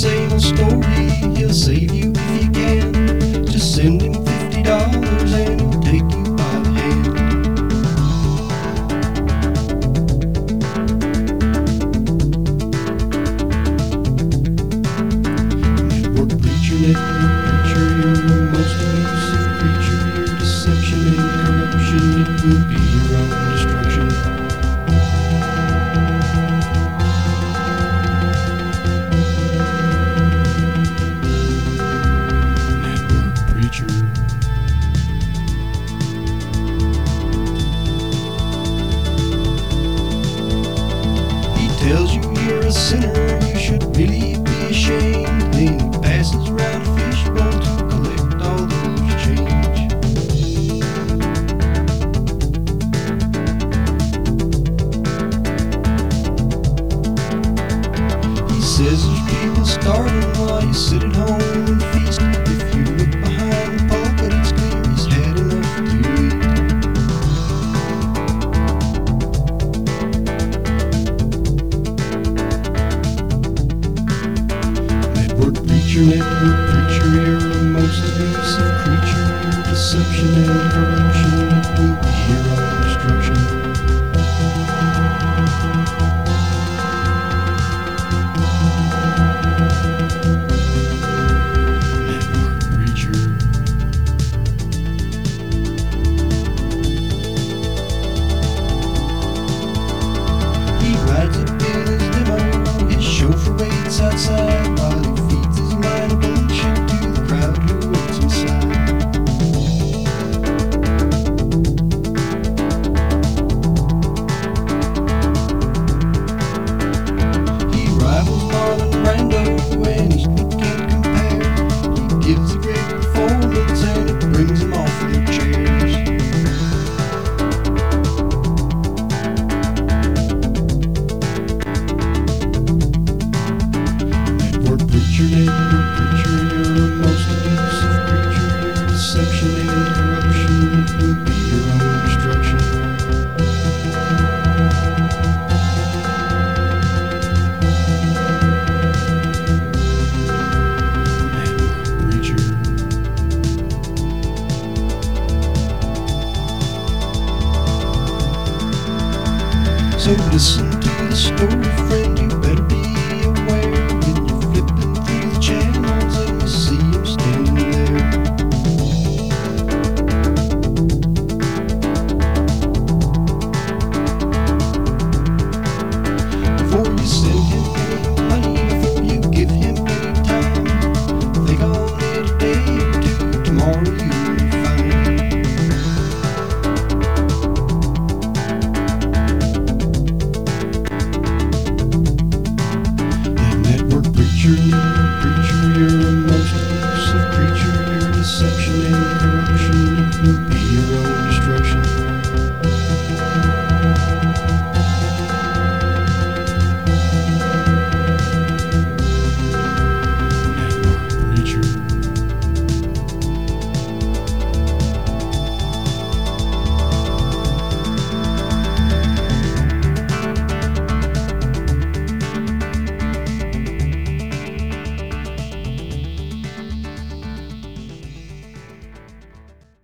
same old story. He'll save you if you can. Just send him $50 and he'll take you by the hand. Network preacher, you're the most elusive creature. Your deception and corruption, it will be your own destruction. He tells you you're a sinner, you should really be ashamed. Then he passes around a fishbowl to collect all the loose change. He says there's people starving while you sit at home and feast. If you look behind the pulpit, it's clear he's had enough to eat. Network preacher, you're a most elusive creature. Your deception and corruption, it will be your own destruction. Network preacher. He rides up in his limo, his chauffeur waits outside while he feeds his line of bullshit to the crowd who waits inside. He rivals Marlon Brando and he can't compare. He gives a great performance and it brings them off their chairs. Network preacher, you're the most elusive creature. Your deception and corruption, it will be your own destruction. Network preacher. So listen to the story, friend.